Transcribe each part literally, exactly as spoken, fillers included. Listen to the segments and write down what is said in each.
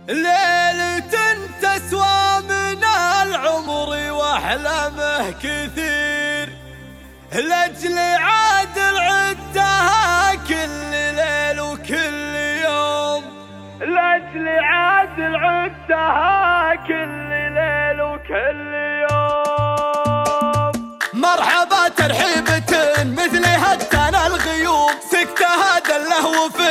ليلة تسوى من العمر واحلامه كثير، لاجل عادل عدها كل ليل وكل يوم، لاجل عادل عدها كل ليل وكل يوم. مرحبا ترحيبة مثل هتنا الغيوم، سكتها دله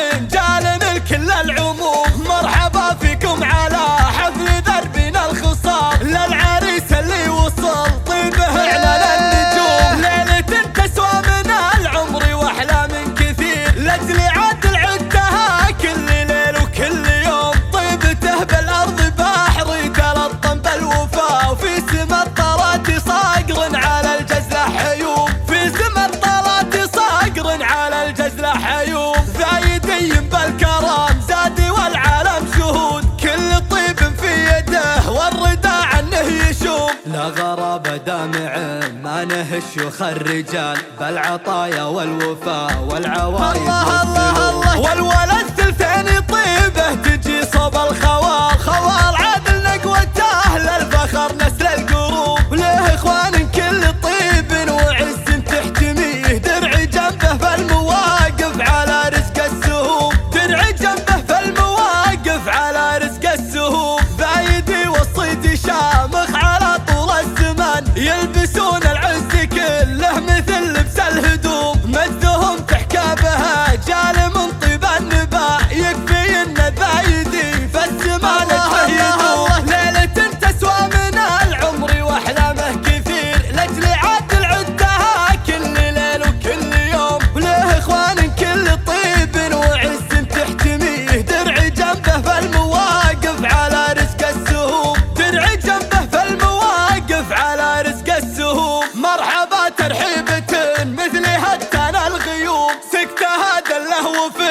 وفنجال الكل العموم. مرحبا فيكم على حفل دربنا الخصام، للعريس اللي وصل طيبه اعلان النجوم. ليلة تسوى من العمر واحلام كثير، لاجل عادل عدها كل ليل وكل يوم. طيبته بالارض بحر تلطم بالوفا، وفي سما الطلات صقر على الجزله حيوم، في سما الطلات صقر على الجزله حيوم. زايدي بالكرم زادي والعالم شهود، كل طيب في يده والرضا عنه يشوم. لا غرابة دامع ما نهش الرجال، بالعطايا والوفاء والعوايد الله الله الله. والولد ثلثين طيبه تجي صوب الخوال، خوال عادل نقوته للفخر نسل القروب. له اخوان كل طيب وعز تحتميه، درع جنبه في المواقف على رزق السهوم، درع جنبه في المواقف على رزق السهوم. بايدي والصيد شامخ على طول الزمان، يلبسون العز كله مثل لبس الهدوم. مدهم تحكى بها جال من طيب النباع، يكفي ان بايدي فالزمان يدوم. ليلة تسوى من العمر واحلامه كثير، لاجل عادل عدها كل ليل وكل يوم. له اخوان كل طيب وعز تحتميه، درع جنبه في المواقف على رزق السهوم، درع جنبه في المواقف على رزق السهوم. مرحبا ترحيبة مثل هتنا الغيوم، سكتها دله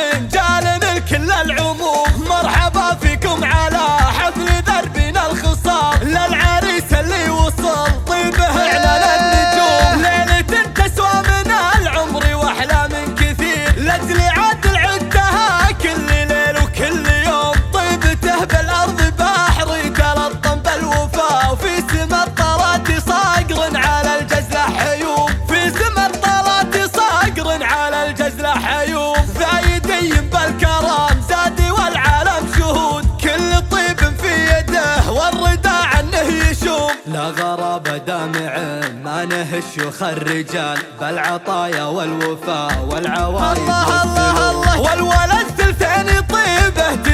وفنجال الكل العموم. مرحبا فيكم على حفل دربنا الخصام، للعريس اللي وصل طيبه اعلان النجوم. ليلة تسوى من العمر واحلام كثير، لاجل عادل عدها كل ليل وكل يوم. طيبته بالارض بحر تلطم بالوفا، وفي سما الطلات صقر على الجزله حيوم، في سما الطلات صقر على الجزله حيوم. زايدي بالكرم زادي والعالم شهود، كل طيب في يده والرضا عنه يشوم. لا غرابة دامع ما نهش الرجال، بالعطايا والوفاء والعوايد الله الله الله. والولد ثلثين طيبه